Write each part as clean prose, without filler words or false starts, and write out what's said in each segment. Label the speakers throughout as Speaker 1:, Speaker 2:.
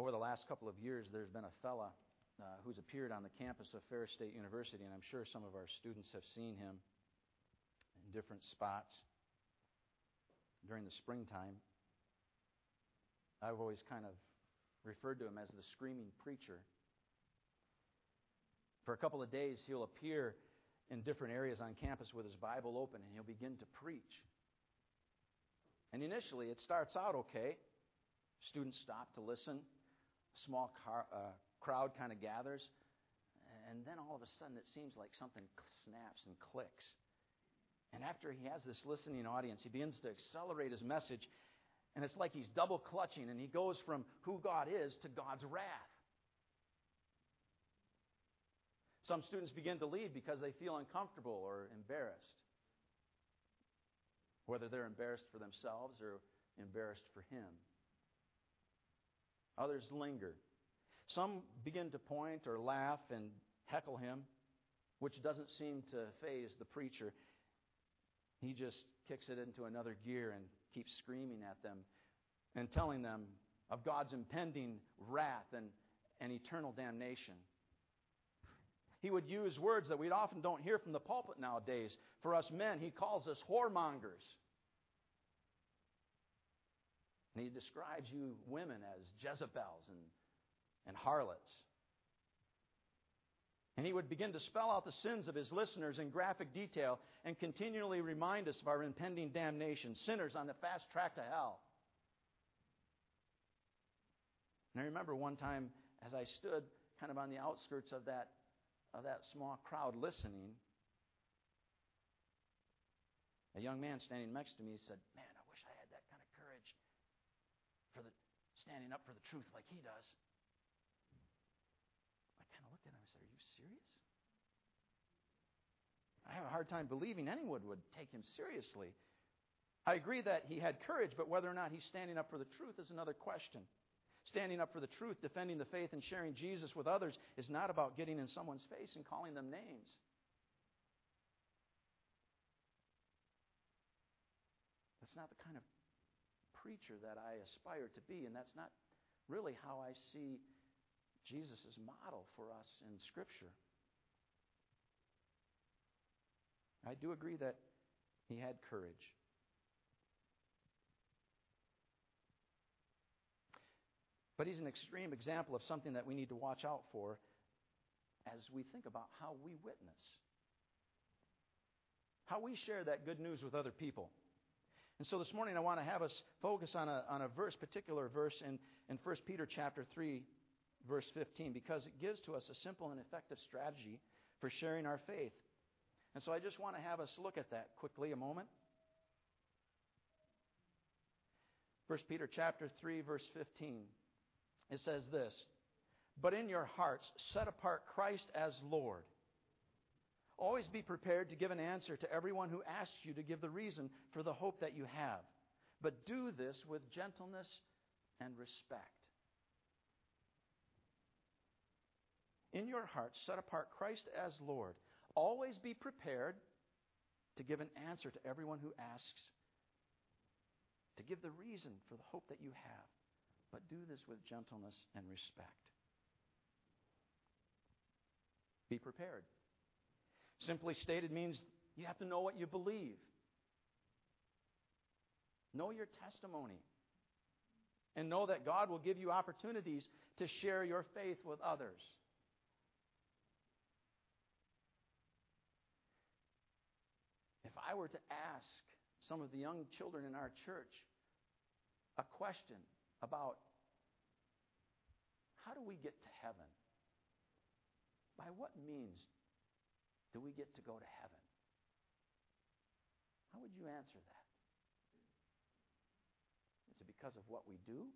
Speaker 1: Over the last couple of years, there's been a fella who's appeared on the campus of Ferris State University, and I'm sure some of our students have seen him in different spots during the springtime. I've always kind of referred to him as the screaming preacher. For a couple of days, he'll appear in different areas on campus with his Bible open, and he'll begin to preach. And initially, it starts out okay. Students stop to listen. A small crowd kind of gathers. And then all of a sudden, it seems like something snaps and clicks. And after he has this listening audience, he begins to accelerate his message. And it's like he's double clutching, and he goes from who God is to God's wrath. Some students begin to leave because they feel uncomfortable or embarrassed. Whether they're embarrassed for themselves or embarrassed for him. Others linger. Some begin to point or laugh and heckle him, which doesn't seem to faze the preacher. He just kicks it into another gear and keeps screaming at them and telling them of God's impending wrath and eternal damnation. He would use words that we often don't hear from the pulpit nowadays. For us men, he calls us whoremongers. And he describes you women as Jezebels and harlots. And he would begin to spell out the sins of his listeners in graphic detail and continually remind us of our impending damnation, sinners on the fast track to hell. And I remember one time as I stood kind of on the outskirts of that small crowd listening, a young man standing next to me said, "Man, I wish I had that kind of courage for standing up for the truth like he does." I kind of looked at him and said, "Are you serious?" I have a hard time believing anyone would take him seriously. I agree that he had courage, but whether or not he's standing up for the truth is another question. Standing up for the truth, defending the faith, and sharing Jesus with others is not about getting in someone's face and calling them names. That's not the kind of preacher that I aspire to be, and that's not really how I see Jesus' model for us in Scripture. I do agree that he had courage. But he's an extreme example of something that we need to watch out for as we think about how we witness, how we share that good news with other people. And so this morning I want to have us focus on a particular verse in 1 Peter chapter 3, verse 15, because it gives to us a simple and effective strategy for sharing our faith. And so I just want to have us look at that quickly a moment. 1 Peter chapter 3, verse 15. It says this, "But in your hearts set apart Christ as Lord. Always be prepared to give an answer to everyone who asks you to give the reason for the hope that you have. But do this with gentleness and respect." In your hearts set apart Christ as Lord. Always be prepared to give an answer to everyone who asks, to give the reason for the hope that you have. But do this with gentleness and respect. Be prepared. Simply stated means you have to know what you believe. Know your testimony. And know that God will give you opportunities to share your faith with others. If I were to ask some of the young children in our church a question about how do we get to heaven? By what means do we get to go to heaven? How would you answer that? Is it because of what we do?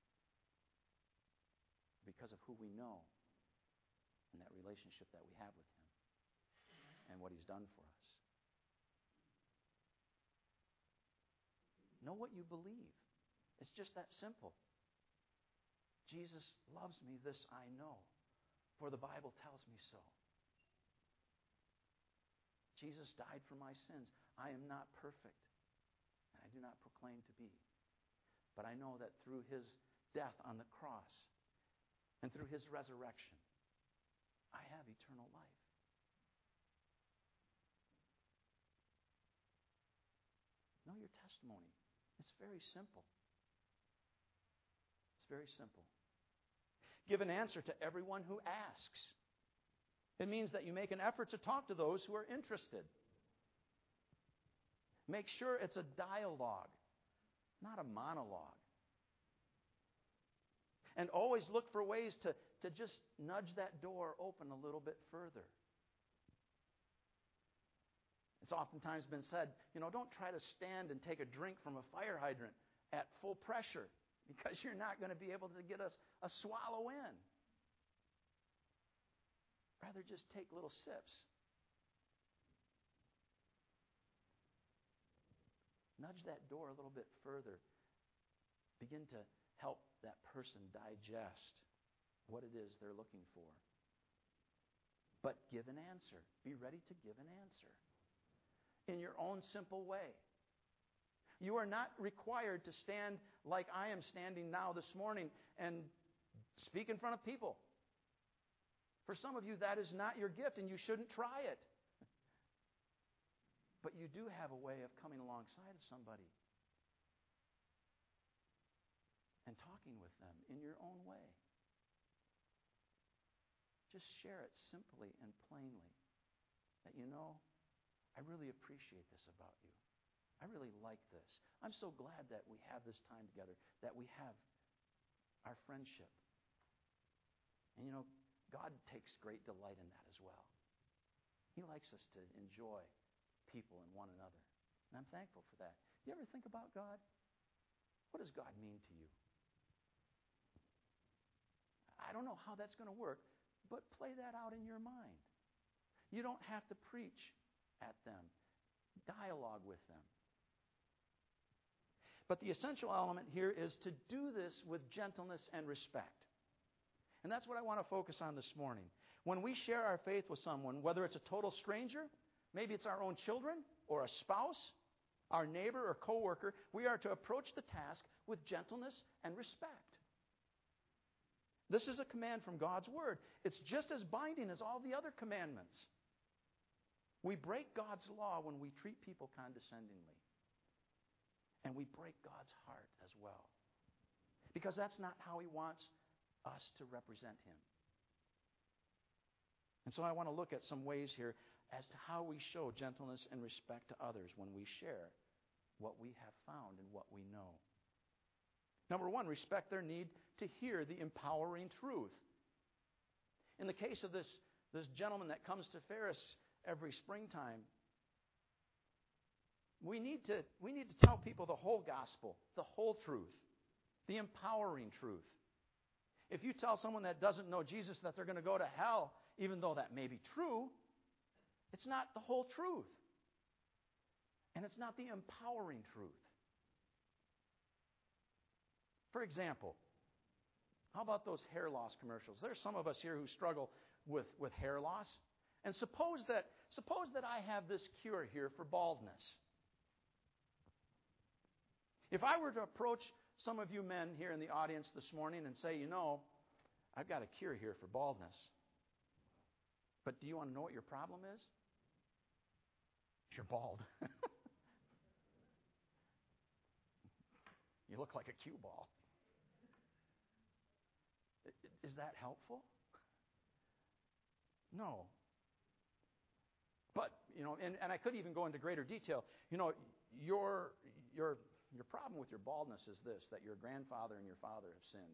Speaker 1: Because of who we know and that relationship that we have with Him and what He's done for us? Know what you believe. It's just that simple. Jesus loves me, this I know, for the Bible tells me so. Jesus died for my sins. I am not perfect, and I do not proclaim to be. But I know that through His death on the cross, And through His resurrection, I have eternal life. Know your testimony. It's very simple. It's very simple. Give an answer to everyone who asks. It means that you make an effort to talk to those who are interested. Make sure it's a dialogue, not a monologue. And always look for ways to just nudge that door open a little bit further. It's oftentimes been said, don't try to stand and take a drink from a fire hydrant at full pressure, because you're not going to be able to get a swallow in. Rather, just take little sips. Nudge that door a little bit further. Begin to help that person digest what it is they're looking for. But give an answer. Be ready to give an answer in your own simple way. You are not required to stand like I am standing now this morning and speak in front of people. For some of you, that is not your gift, and you shouldn't try it. But you do have a way of coming alongside of somebody and talking with them in your own way. Just share it simply and plainly. That I really appreciate this about you. I really like this. I'm so glad that we have this time together, that we have our friendship. And God takes great delight in that as well. He likes us to enjoy people and one another. And I'm thankful for that. You ever think about God? What does God mean to you? I don't know how that's going to work, but play that out in your mind. You don't have to preach at them. Dialogue with them. But the essential element here is to do this with gentleness and respect. And that's what I want to focus on this morning. When we share our faith with someone, whether it's a total stranger, maybe it's our own children or a spouse, our neighbor or coworker, we are to approach the task with gentleness and respect. This is a command from God's Word. It's just as binding as all the other commandments. We break God's law when we treat people condescendingly. And we break God's heart as well. Because that's not how He wants us to represent Him. And so I want to look at some ways here as to how we show gentleness and respect to others when we share what we have found and what we know. Number one, respect their need to hear the empowering truth. In the case of this gentleman that comes to Ferris every springtime, we need to tell people the whole gospel, the whole truth, the empowering truth. If you tell someone that doesn't know Jesus that they're going to go to hell, even though that may be true, it's not the whole truth. And it's not the empowering truth. For example, how about those hair loss commercials? There's some of us here who struggle with hair loss. And suppose that I have this cure here for baldness. If I were to approach some of you men here in the audience this morning and say, I've got a cure here for baldness. But do you want to know what your problem is? You're bald. You look like a cue ball. Is that helpful? No. But, and I could even go into greater detail. Your problem with your baldness is this, that your grandfather and your father have sinned.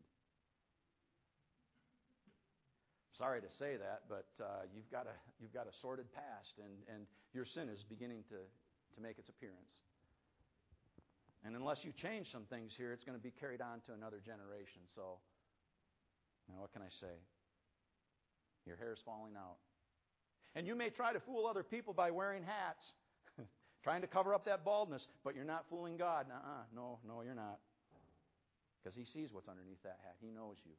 Speaker 1: Sorry to say that, but you've got a sordid past, and your sin is beginning to make its appearance. And unless you change some things here, it's going to be carried on to another generation. So, what can I say? Your hair is falling out. And you may try to fool other people by wearing hats, trying to cover up that baldness, but you're not fooling God. No, you're not. Because He sees what's underneath that hat. He knows you.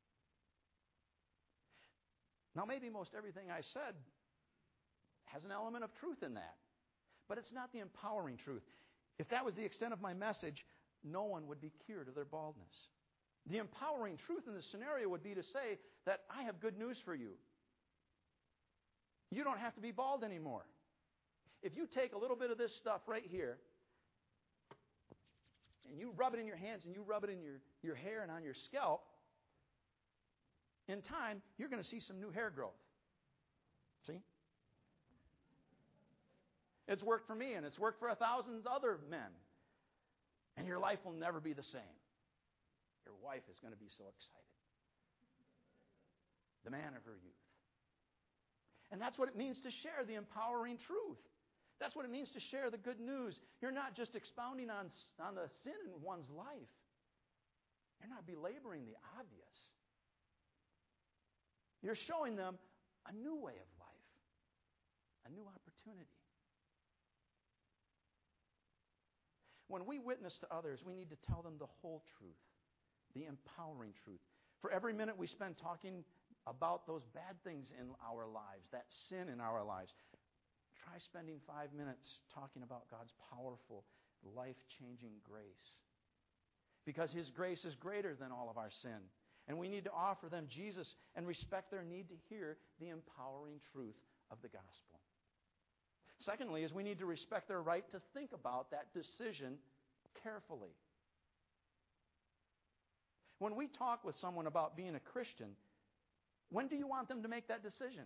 Speaker 1: Now, maybe most everything I said has an element of truth in that. But it's not the empowering truth. If that was the extent of my message, no one would be cured of their baldness. The empowering truth in this scenario would be to say that I have good news for you. You don't have to be bald anymore. If you take a little bit of this stuff right here, and you rub it in your hands, and you rub it in your hair and on your scalp, in time, you're going to see some new hair growth. See? It's worked for me, and it's worked for 1,000 other men. And your life will never be the same. Your wife is going to be so excited. The man of her youth. And that's what it means to share the empowering truth. That's what it means to share the good news. You're not just expounding on the sin in one's life. You're not belaboring the obvious. You're showing them a new way of life, a new opportunity. When we witness to others, we need to tell them the whole truth, the empowering truth. For every minute we spend talking about those bad things in our lives, that sin in our lives, try spending 5 minutes talking about God's powerful, life-changing grace. Because His grace is greater than all of our sin. And we need to offer them Jesus and respect their need to hear the empowering truth of the gospel. Secondly, is we need to respect their right to think about that decision carefully. When we talk with someone about being a Christian, when do you want them to make that decision?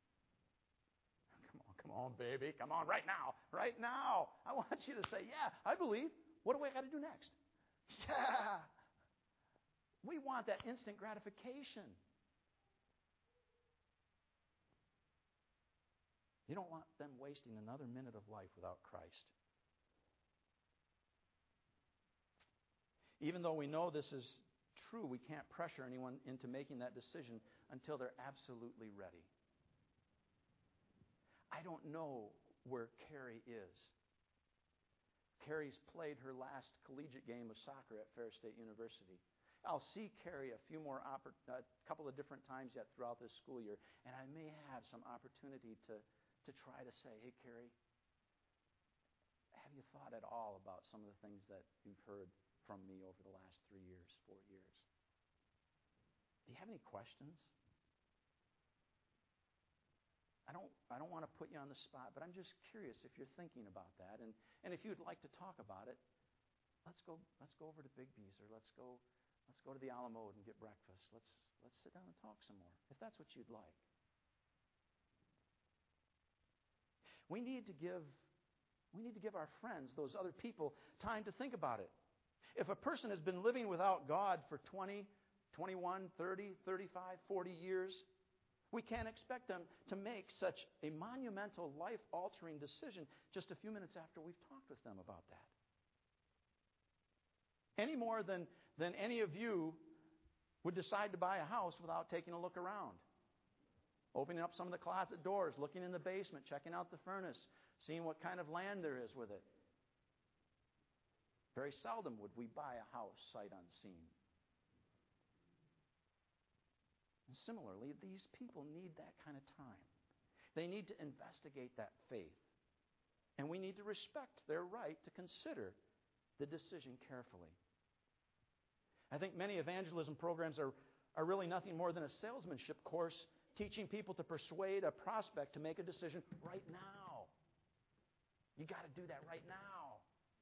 Speaker 1: Come on, baby. Come on, right now. Right now. I want you to say, yeah, I believe. What do I got to do next? Yeah. We want that instant gratification. You don't want them wasting another minute of life without Christ. Even though we know this is true, we can't pressure anyone into making that decision until they're absolutely ready. I don't know where Carrie is. Carrie's played her last collegiate game of soccer at Ferris State University. I'll see Carrie a couple of different times yet throughout this school year, and I may have some opportunity to try to say, hey, Carrie, have you thought at all about some of the things that you've heard from me over the last 3 years, 4 years? Do you have any questions? I don't want to put you on the spot, but I'm just curious if you're thinking about that. And if you'd like to talk about it, let's go over to Big B's, or let's go to the Alamo and get breakfast. Let's sit down and talk some more, if that's what you'd like. We need to give our friends, those other people, time to think about it. If a person has been living without God for 20, 21, 30, 35, 40 years, we can't expect them to make such a monumental, life-altering decision just a few minutes after we've talked with them about that. Any more than any of you would decide to buy a house without taking a look around. Opening up some of the closet doors, looking in the basement, checking out the furnace, seeing what kind of land there is with it. Very seldom would we buy a house sight unseen. And similarly, these people need that kind of time. They need to investigate that faith. And we need to respect their right to consider the decision carefully. I think many evangelism programs are really nothing more than a salesmanship course teaching people to persuade a prospect to make a decision right now. You got to do that right now.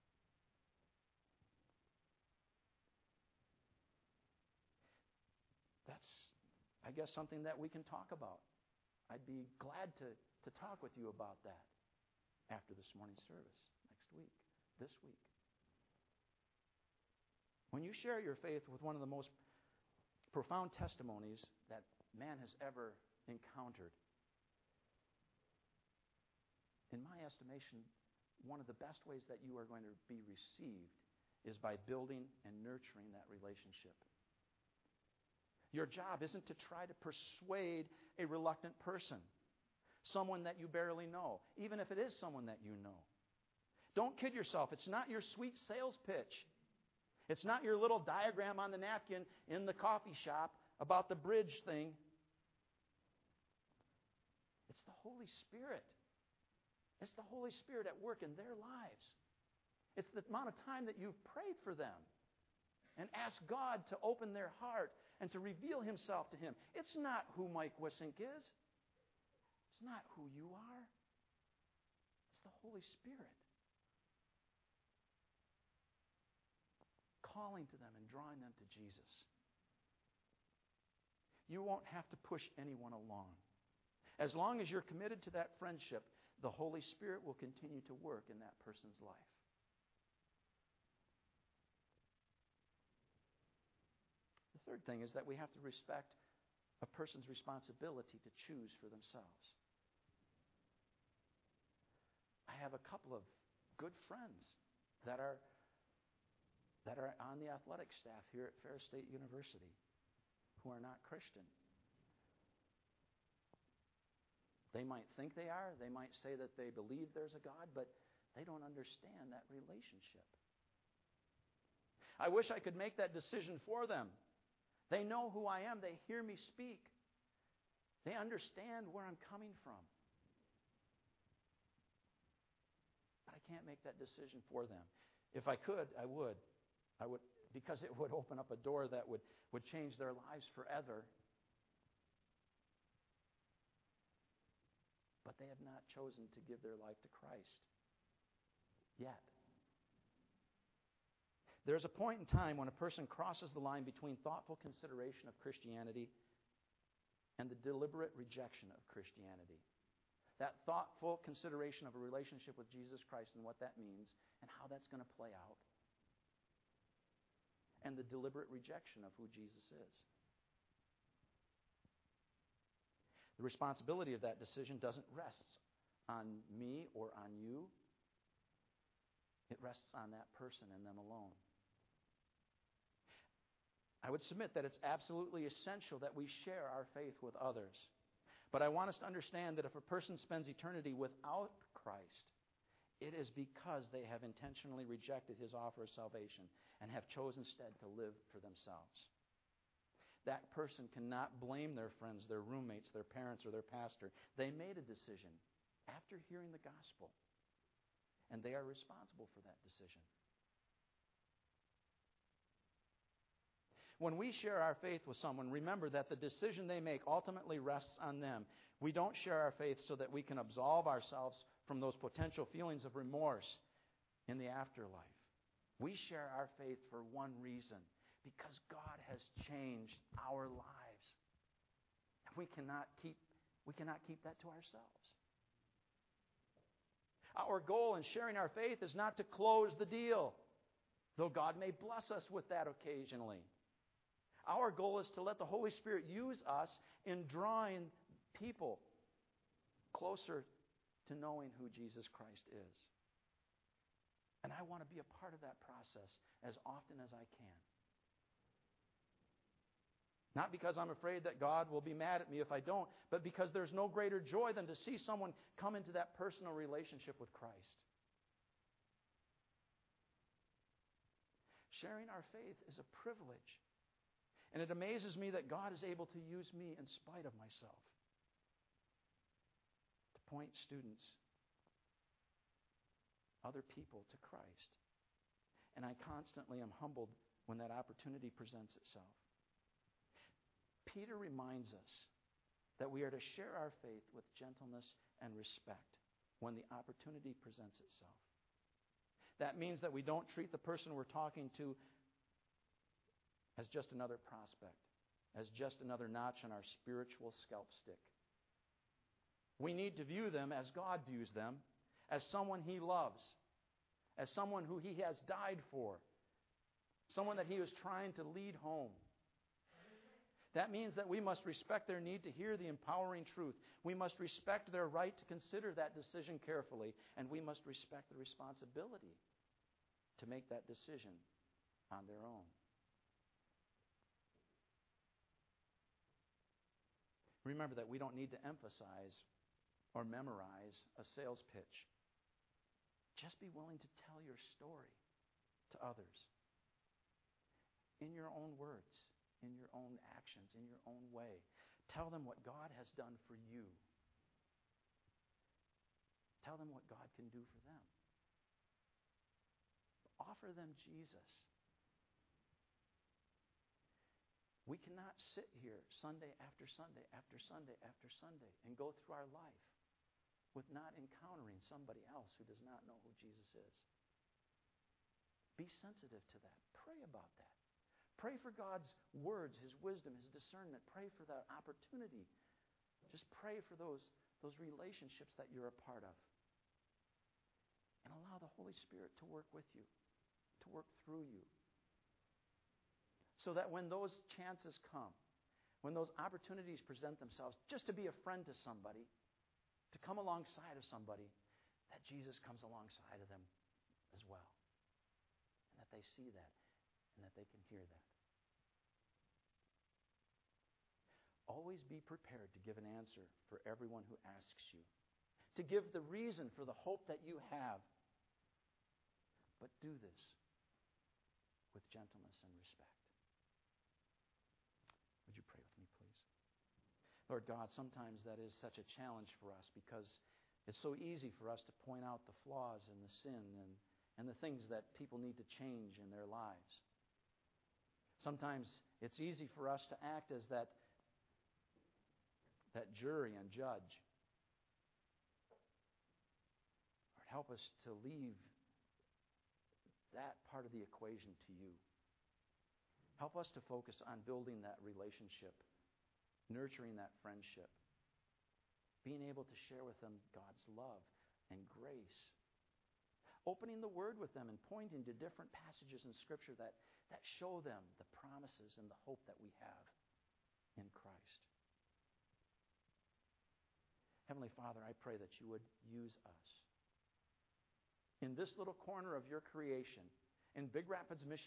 Speaker 1: That's, I guess, something that we can talk about. I'd be glad to talk with you about that after this morning's service, next week, this week. When you share your faith with one of the most profound testimonies that man has ever encountered, in my estimation, one of the best ways that you are going to be received is by building and nurturing that relationship. Your job isn't to try to persuade a reluctant person, someone that you barely know, even if it is someone that you know. Don't kid yourself. It's not your sweet sales pitch. It's not your little diagram on the napkin in the coffee shop about the bridge thing. It's the Holy Spirit. It's the Holy Spirit at work in their lives. It's the amount of time that you've prayed for them. and ask God to open their heart and to reveal Himself to him. It's not who Mike Wissink is. It's not who you are. It's the Holy Spirit calling to them and drawing them to Jesus. You won't have to push anyone along. As long as you're committed to that friendship, the Holy Spirit will continue to work in that person's life. The third thing is that we have to respect a person's responsibility to choose for themselves. I have a couple of good friends that are on the athletic staff here at Ferris State University who are not Christian. They might think they are. They might say that they believe there's a God, but they don't understand that relationship. I wish I could make that decision for them. They know who I am. They hear me speak. They understand where I'm coming from. But I can't make that decision for them. If I could, I would. I would, because it would open up a door that would change their lives forever. But they have not chosen to give their life to Christ yet. There's a point in time when a person crosses the line between thoughtful consideration of Christianity and the deliberate rejection of Christianity. That thoughtful consideration of a relationship with Jesus Christ and what that means and how that's going to play out. And the deliberate rejection of who Jesus is. The responsibility of that decision doesn't rest on me or on you. It rests on that person and them alone. I would submit that it's absolutely essential that we share our faith with others. But I want us to understand that if a person spends eternity without Christ, it is because they have intentionally rejected His offer of salvation and have chosen instead to live for themselves. That person cannot blame their friends, their roommates, their parents, or their pastor. They made a decision after hearing the gospel, and they are responsible for that decision. When we share our faith with someone, remember that the decision they make ultimately rests on them. We don't share our faith so that we can absolve ourselves from those potential feelings of remorse in the afterlife. We share our faith for one reason, because God has changed our lives. We cannot keep that to ourselves. Our goal in sharing our faith is not to close the deal, though God may bless us with that occasionally. Our goal is to let the Holy Spirit use us in drawing people closer to knowing who Jesus Christ is. And I want to be a part of that process as often as I can. Not because I'm afraid that God will be mad at me if I don't, but because there's no greater joy than to see someone come into that personal relationship with Christ. Sharing our faith is a privilege. And it amazes me that God is able to use me in spite of myself to point students, other people to Christ. And I constantly am humbled when that opportunity presents itself. Peter reminds us that we are to share our faith with gentleness and respect when the opportunity presents itself. That means that we don't treat the person we're talking to as just another prospect, as just another notch on our spiritual scalp stick. We need to view them as God views them, as someone He loves, as someone who He has died for, someone that He was trying to lead home. That means that we must respect their need to hear the empowering truth. We must respect their right to consider that decision carefully, and we must respect the responsibility to make that decision on their own. Remember that we don't need to emphasize or memorize a sales pitch. Just be willing to tell your story to others in your own words, in your own actions, in your own way. Tell them what God has done for you. Tell them what God can do for them. Offer them Jesus. We cannot sit here Sunday after Sunday after Sunday after Sunday and go through our life with not encountering somebody else who does not know who Jesus is. Be sensitive to that. Pray about that. Pray for God's words, His wisdom, His discernment. Pray for that opportunity. Just pray for those relationships that you're a part of. And allow the Holy Spirit to work with you, to work through you. So that when those chances come, when those opportunities present themselves, just to be a friend to somebody, to come alongside of somebody, that Jesus comes alongside of them as well. And that they see that, and that they can hear that. Always be prepared to give an answer for everyone who asks you, to give the reason for the hope that you have. But do this with gentleness and respect. Would you pray with me, please? Lord God, sometimes that is such a challenge for us because it's so easy for us to point out the flaws and the sin and the things that people need to change in their lives. Sometimes it's easy for us to act as that jury and judge. Lord, help us to leave that part of the equation to you. Help us to focus on building that relationship, nurturing that friendship, being able to share with them God's love and grace, opening the Word with them and pointing to different passages in Scripture that show them the promises and the hope that we have in Christ. Heavenly Father, I pray that you would use us in this little corner of your creation in Big Rapids, Michigan.